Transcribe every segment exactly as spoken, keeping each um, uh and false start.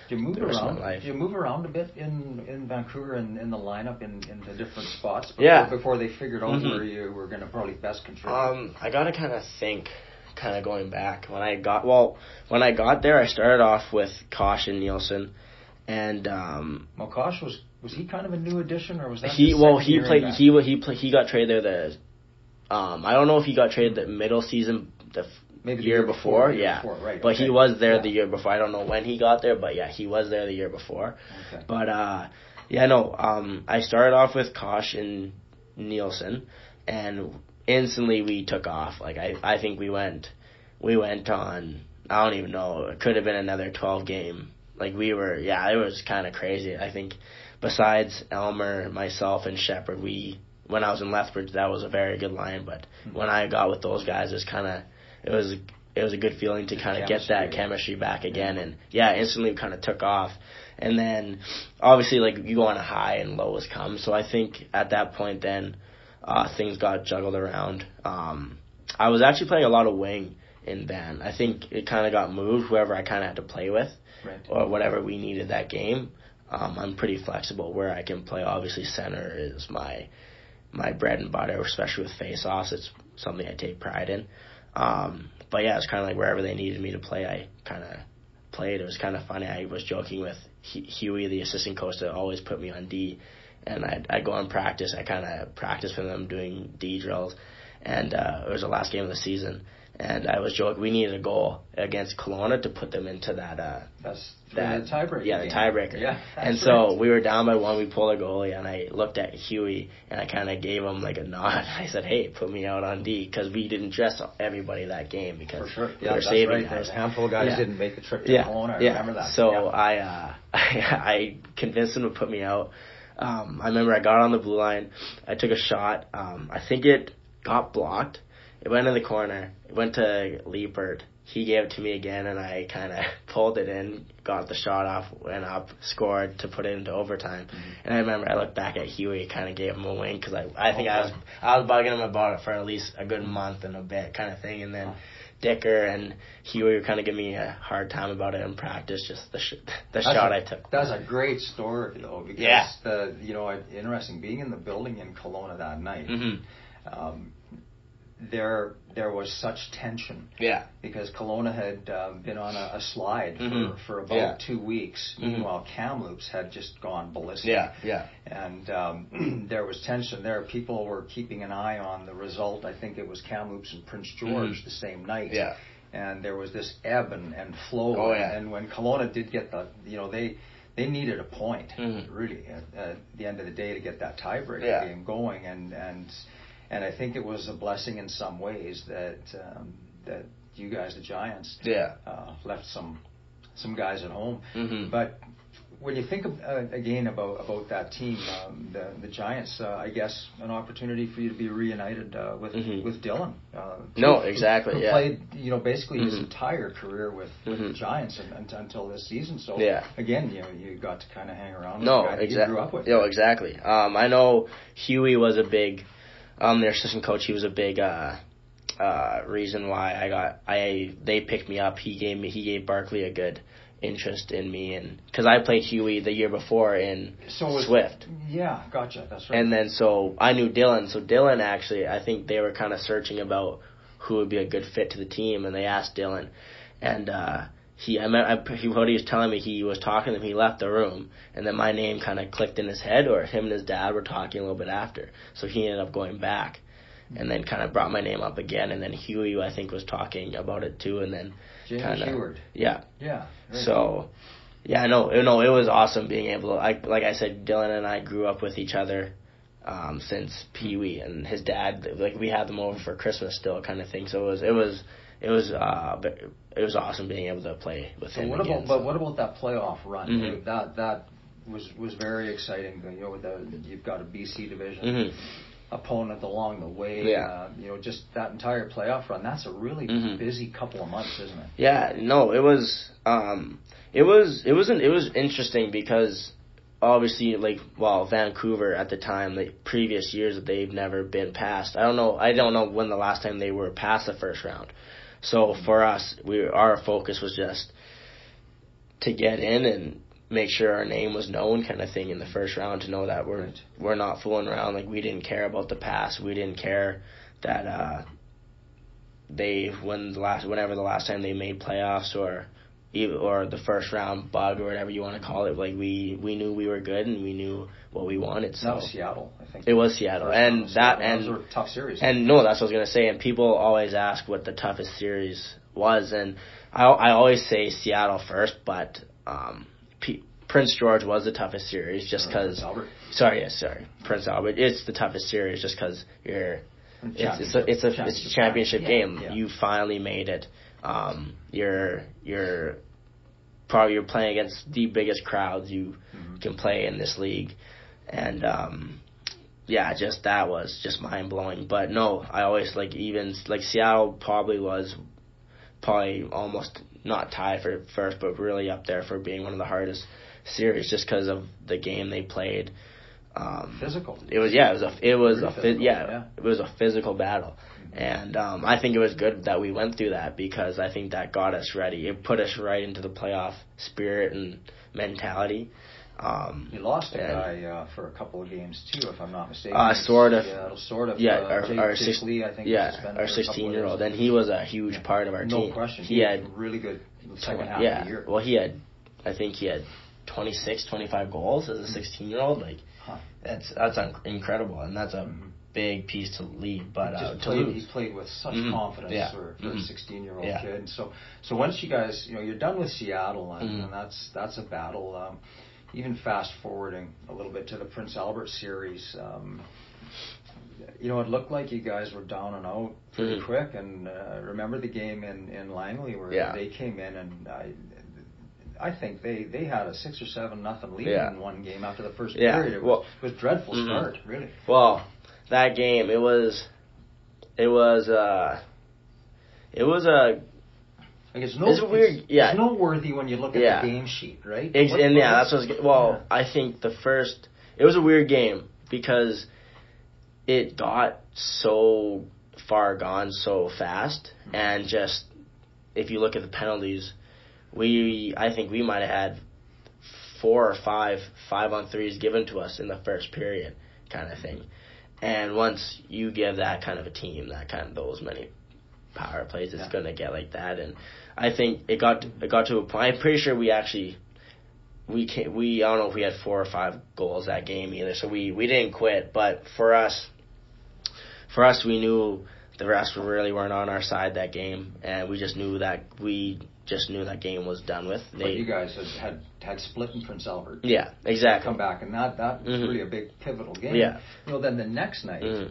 Do you move the rest around? of my life. Do you move around a bit in, in Vancouver and in the lineup in, in the different spots before, yeah. before they figured out mm-hmm. where you were going to probably best contribute? Um, I gotta kind of think, kind of going back when I got well when I got there. I started off with Kosh and Nielsen, and um, well, Kosh was was he kind of a new addition, or was that he his well second he year played in he he play, he got traded there the um I don't know if he got traded the middle season the Maybe the year, year before, before, year yeah. before, right, But okay. he was there yeah. the year before. I don't know when he got there, but yeah, he was there the year before. Okay. But uh, yeah, no. Um, I started off with Kosh and Nielsen, and instantly we took off. Like I, I think we went, we went on. I don't even know. It could have been another twelve game. Like we were, yeah, it was kind of crazy. I think besides Elmer, myself, and Shepard, we when I was in Lethbridge, that was a very good line. But mm-hmm. when I got with those guys, it was kind of it was it was a good feeling to kind of get that chemistry back again, yeah. and yeah, instantly kind of took off. And then obviously like you go on a high and lows come. So I think at that point then uh, things got juggled around. Um, I was actually playing a lot of wing in Van. I think it kind of got moved whoever I kind of had to play with, right. or whatever we needed that game. Um, I'm pretty flexible where I can play. Obviously center is my my bread and butter, especially with face-offs. It's something I take pride in. Um, but yeah, it's kind of like wherever they needed me to play, I kind of played. It was kind of funny. I was joking with Huey, the assistant coach, that always put me on D, and I'd, I'd go on practice. I kind of practiced with them doing D drills, and uh, it was the last game of the season. And I was joking, we needed a goal against Kelowna to put them into that. Uh, That's that the tiebreaker. Yeah, the tiebreaker. Yeah, and so right. we were down by one. We pulled a goalie, and I looked at Huey, and I kind of gave him like a nod. I said, "Hey, put me out on D," because we didn't dress everybody that game because For sure. we yeah, were that's saving right. guys. There's a handful of guys yeah. didn't make the trip to yeah. Kelowna. I yeah. remember that. So yeah. I, uh, I I convinced him to put me out. Um, I remember I got on the blue line. I took a shot. Um, I think it got blocked. It went in the corner. It went to Liepert. He gave it to me again, and I kind of pulled it in, got the shot off, went up, scored to put it into overtime. Mm-hmm. And I remember I looked back at Huey, kind of gave him a wink because I, I think oh, I was I was bugging him about it for at least a good month and a bit, kind of thing. And then Dicker and Huey were kind of giving me a hard time about it in practice, just the sh- the that's shot a, I took. That's a great story though, because yeah. the you know interesting being in the building in Kelowna that night. Mm-hmm. Um, there there was such tension. Yeah. Because Kelowna had um, been on a, a slide mm-hmm. for, for about yeah. two weeks. Mm-hmm. Meanwhile, Kamloops had just gone ballistic. Yeah, yeah. And um, there was tension there. People were keeping an eye on the result. I think it was Kamloops and Prince George mm-hmm. the same night. Yeah. And there was this ebb and, and flow. Oh, yeah. And when Kelowna did get the, you know, they they needed a point, mm-hmm. really, at, at the end of the day to get that tiebreaker yeah. game going. And, and And I think it was a blessing in some ways that um, that you guys, the Giants, yeah. uh, left some some guys at home. Mm-hmm. But when you think of, uh, again about about that team, um, the the Giants, uh, I guess an opportunity for you to be reunited uh, with mm-hmm. with Dylan. Uh, no, who, exactly. Who yeah. played you know basically mm-hmm. his entire career with, with mm-hmm. the Giants and, and, until this season. So yeah. again, you know, you got to kind of hang around with no, the guy that exa- you grew up with. No, exactly. Um, I know Huey was a big. Um, their assistant coach, he was a big uh, uh, reason why I got I they picked me up. He gave me he gave Barkley a good interest in me, and because I played Huey the year before in so was, Swift. Yeah, gotcha. That's right. And then so I knew Dylan. So Dylan actually, I think they were kind of searching about who would be a good fit to the team, and they asked Dylan, and. uh He, I met, I, he, what he was telling me, he was talking to him, he left the room, and then my name kind of clicked in his head, or him and his dad were talking a little bit after. So he ended up going back, and then kind of brought my name up again, and then Huey, I think, was talking about it too, and then James kind of, Heward. Yeah. Yeah. Right. So, yeah, no, you know, it was awesome being able to, I, like I said, Dylan and I grew up with each other um, since Pee Wee, and his dad, like, we had them over for Christmas still, kind of thing. So it was, it was, it was, uh, it was awesome being able to play with so him what again. About, so. But what about that playoff run? Mm-hmm. That that was was very exciting. You know, the, you've got a B C division mm-hmm. opponent along the way. Yeah. Uh, you know, just that entire playoff run. That's a really mm-hmm. busy couple of months, isn't it? Yeah. No, it was. Um, it was. It wasn't. It was interesting because obviously, like, well, Vancouver at the time, the previous years that they've never been past. I don't know. I don't know when the last time they were past the first round. So for us, we our focus was just to get in and make sure our name was known, kind of thing, in the first round, to know that we're Right. we're not fooling around. Like, we didn't care about the past. We didn't care that uh, they when the last whenever the last time they made playoffs or or the first round bug or whatever you want to call it. Like, we we knew we were good and we knew what we wanted. So That was Seattle, I think. it was Seattle, First and round was that Seattle. and Those were tough series. and no, that's what I was gonna say. And people always ask what the toughest series was, and I I always say Seattle first, but um, P- Prince George was the toughest series just Or because. Prince Albert. Sorry, yes, sorry, Prince Albert. It's the toughest series just because you're. It's it's a it's a it's a championship Yeah, game. yeah. You finally made it. Um, you're you're probably you're playing against the biggest crowds you Mm-hmm. can play in this league, and um, yeah, just that was just mind blowing. But no, I always like even like Seattle probably was probably almost not tied for first, but really up there for being one of the hardest series just because of the game they played. Um, Physical. It was yeah. It was a it was Very a physical, phys- yeah, yeah. It was a physical battle, Mm-hmm. and um, I think it was good that we went through that because I think that got us ready. It put us right into the playoff spirit and mentality. Um, You lost a and, guy uh, for a couple of games too, if I'm not mistaken. Uh, sort of. Yeah, sort of. Yeah, uh, our Jake, our Jake six, Lee, I think, was yeah, suspended our for a couple of sixteen-year-old, games. and he was a huge Yeah. part of our no team. question. He, He had was really good in the second twenty, half yeah. of the year. Well, he had, I think he had twenty-six, twenty-five goals as a sixteen-year-old. Like, Huh. that's that's un- incredible, and that's a Mhm. big piece to lead. But he uh, just to played, lose, he played with such Mhm. confidence Yeah. for, for Mhm. a sixteen-year-old Yeah. kid. And so, so once you guys, you know, you're done with Seattle, and, Mhm. and that's that's a battle. Um, even fast forwarding a little bit to the Prince Albert series, um, you know, it looked like you guys were down and out pretty Mhm. quick. And uh, remember the game in, in Langley where Yeah. they came in and I. I think they, they had a six or seven nothing lead Yeah. in one game after the first Yeah. period. It was, Well, it was a dreadful mhm. start, really. Well, that game, it was, it was, uh, it was a. Like it's no, It's weird, yeah. It's noteworthy when you look at Yeah. the game sheet, right? Ex- What- and what yeah, is- that's what. I was, well, yeah. I think the first, it was a weird game because it got so far gone so fast, and just if you look at the penalties, we I think we might have had four or five five on threes given to us in the first period, kind of thing. And once you give that kind of a team that kind of those many power plays, it's Yeah. gonna get like that. And I think it got it got to a point. I'm pretty sure we actually we can we I don't know if we had four or five goals that game either. So we we didn't quit. But for us, for us, we knew the rest really weren't on our side that game, and we just knew that we just knew that game was done with. But They, you guys had, had had split in Prince Albert. yeah, exactly. Come back, and that that was Mhm. really a big pivotal game. Yeah. You know, then the next night, Mhm.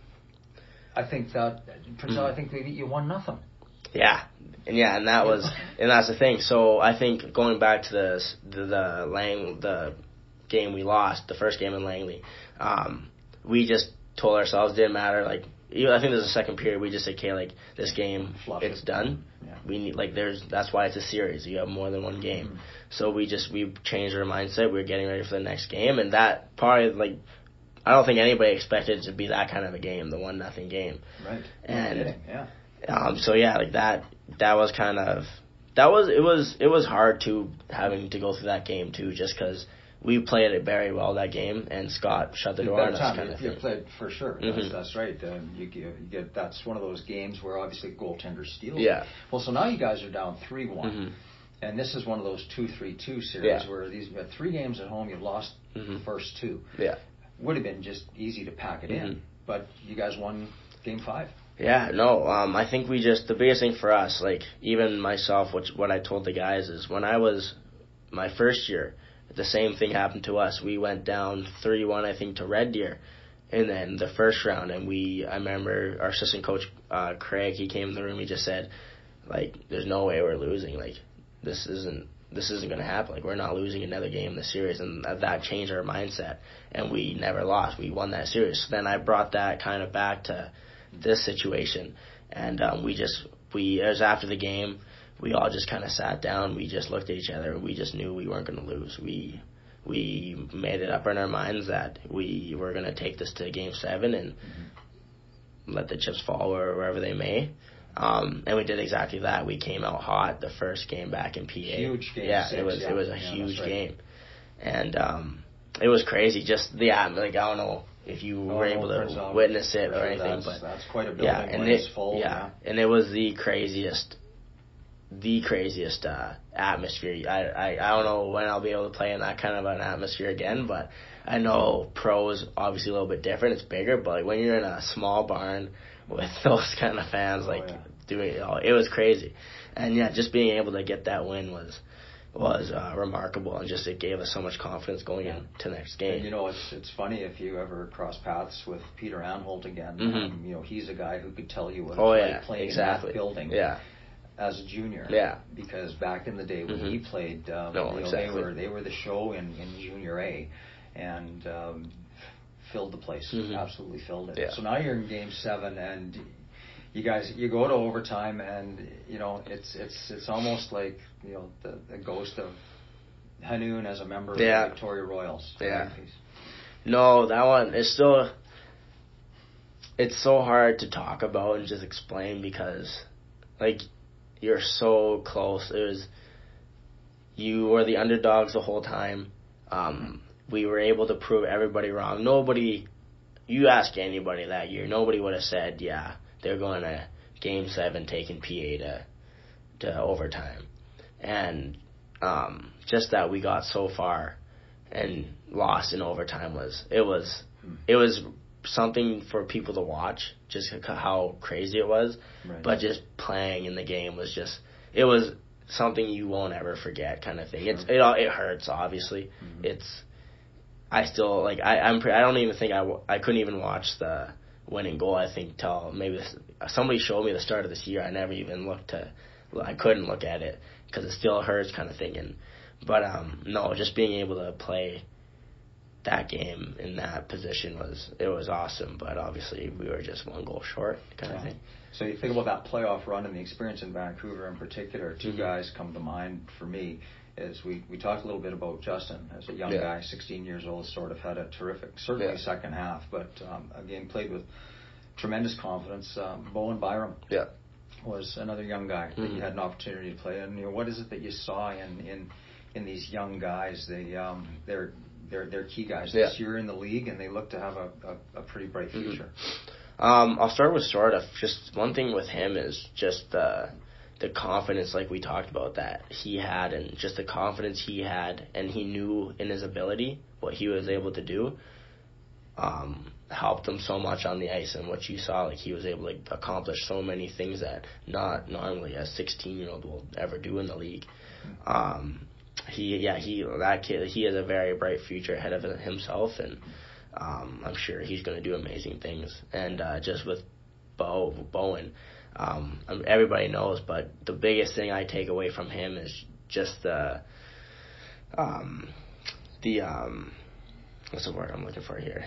I think that Prince Mhm. Albert, I think they beat you one nothing. Yeah, and yeah, and that was, and that's the thing. So I think going back to the the, the Lang the game we lost, the first game in Langley, um, we just told ourselves it didn't matter. Like, you know, I think there's a second period. We just said, okay, like this game, Flush it's it. done. Yeah. We need like there's that's why it's a series. You have more than one game. Mhm. So we just we changed our mindset. We were getting ready for the next game, and that probably like. I don't think anybody expected it to be that kind of a game, the one nothing game. Right. And No kidding, yeah. Um, so yeah, like that, that was kind of, that was, it was, it was hard to having to go through that game too, just because we played it very well that game, and Scott shut the door on Better us time, kind you, of you thing. played for sure. Mhm. That's, that's right. Um, you, you get that's one of those games where obviously goaltender steals. Yeah. Well, so now you guys are down three one, Mhm. and this is one of those two three two series Yeah. where these you had three games at home. You lost Mhm. the first two. Yeah. Would have been just easy to pack it Mhm. in, but you guys won game five. Yeah, no, um, I think we just, the biggest thing for us, like, even myself, which, what I told the guys is, when I was, my first year, the same thing happened to us. We went down three one, I think, to Red Deer, and then the first round, and we, I remember our assistant coach, uh, Craig, he came in the room, he just said, like, there's no way we're losing, like, this isn't, this isn't going to happen, like, we're not losing another game in the series, and that, that changed our mindset, and we never lost, we won that series. So then I brought that kind of back to this situation, and um, we just we it was after the game, we all just kind of sat down, we just looked at each other, we just knew we weren't going to lose. We we made it up in our minds that we were going to take this to game seven and Mm-hmm. let the chips fall where, wherever they may. Um, and we did exactly that. We came out hot the first game back in P A. Huge game. Yeah, six, it was yeah. it was a yeah, huge right. game, and um, it was crazy. Just the yeah, like I don't know if you Oh, were no, able to Prince Albert, witness it for or sure. anything, That's, but that's quite a building yeah, and when it, it's full. yeah, Yeah. and it was the craziest, the craziest uh, atmosphere. I, I I don't know when I'll be able to play in that kind of an atmosphere again, but I know pro is obviously a little bit different. It's bigger, but like when you're in a small barn with those kind of fans, Oh, like yeah. doing it all, it was crazy. And yeah, just being able to get that win was was uh, remarkable, and just it gave us so much confidence going Yeah. into the next game. And you know, it's it's funny if you ever cross paths with Peter Anholt again. Mm-hmm. Um, you know, he's a guy who could tell you what Oh it's yeah, like playing exactly. in that building. Yeah. As a junior, Yeah. because back in the day when Mm-hmm. he played, um, No, you know, exactly. they were they were the show in, in Junior A, and um, filled the place, Mm-hmm. absolutely filled it. Yeah. So now you're in Game Seven, and you guys you go to overtime, and you know it's it's it's almost like you know the, the ghost of Hanoun as a member Yeah. of the Victoria Royals. Yeah. No, that one is still. It's so hard to talk about and just explain because, like, you're so close. It was. You were the underdogs the whole time. Um, we were able to prove everybody wrong. Nobody. You ask anybody that year, nobody would have said, yeah, they're going to Game Seven, taking P A to to overtime, and um, just that we got so far and lost in overtime was it was it was something for people to watch, just how crazy it was. Right. But just playing in the game was just it was something you won't ever forget, kind of thing. Sure. It's it it hurts obviously. Mm-hmm. It's I still like I I'm pre- I don't even think I, I couldn't even watch the winning goal. I think till maybe this, somebody showed me the start of this year. I never even looked to. I couldn't look at it because it still hurts, kind of thing. And but um no, just being able to play that game in that position was it was awesome. But obviously we were just one goal short, kind yeah. of thing. So you think about that playoff run and the experience in Vancouver in particular. Two mm-hmm. guys come to mind for me. Is we, we talked a little bit about Justin as a young yeah. guy, sixteen years old, sort of had a terrific, certainly yeah. second half, but um, again played with tremendous confidence. Um, Bowen Byram yeah. was another young guy that mm-hmm. you had an opportunity to play. And you know, what is it that you saw in in, in these young guys? They um, they're they're they're key guys yeah. this year in the league, and they look to have a, a, a pretty bright future. Mm-hmm. Um, I'll start with Sorda. Just one thing with him is just the the confidence, like we talked about, that he had, and just the confidence he had, and he knew in his ability what he was able to do. Um, helped him so much on the ice, and what you saw, like he was able to accomplish so many things that not normally a sixteen year old will ever do in the league. Um, he, yeah, he that kid, he has a very bright future ahead of himself, and um, I'm sure he's going to do amazing things. And uh, just with Bo Bowen, um, everybody knows, but the biggest thing I take away from him is just the um, the um, what's the word I'm looking for here?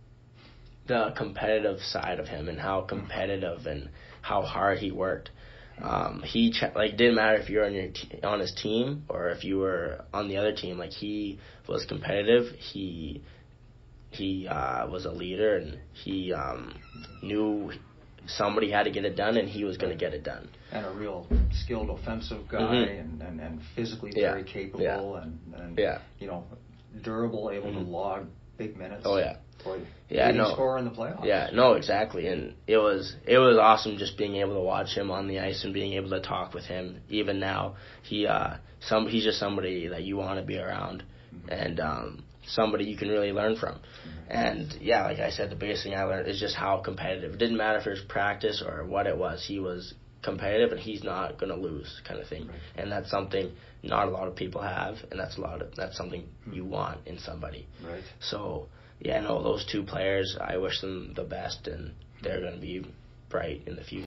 The competitive side of him, and how competitive and how hard he worked. Um, he ch- like didn't matter if you were on your t- on his team or if you were on the other team. Like he was competitive. He he uh, was a leader, and he um, knew somebody had to get it done, and he was going to get it done. And a real skilled offensive guy, mm-hmm. and, and, and physically yeah. very capable, yeah. and, and yeah. you know, durable, able mm-hmm. to log big minutes. Oh yeah. Boy, yeah, no. scorer in the playoffs. Yeah, no, exactly, and it was it was awesome just being able to watch him on the ice and being able to talk with him. Even now, he uh, some he's just somebody that you want to be around, mm-hmm. and um, somebody you can really learn from. Mm-hmm. And yeah, like I said, the biggest thing I learned is just how competitive. It didn't matter if it was practice or what it was. He was competitive, and he's not going to lose, kind of thing. Right. And that's something not a lot of people have, and that's a lot of that's something you want in somebody. Right. So. Yeah, no, those two players, I wish them the best, and they're going to be bright in the future.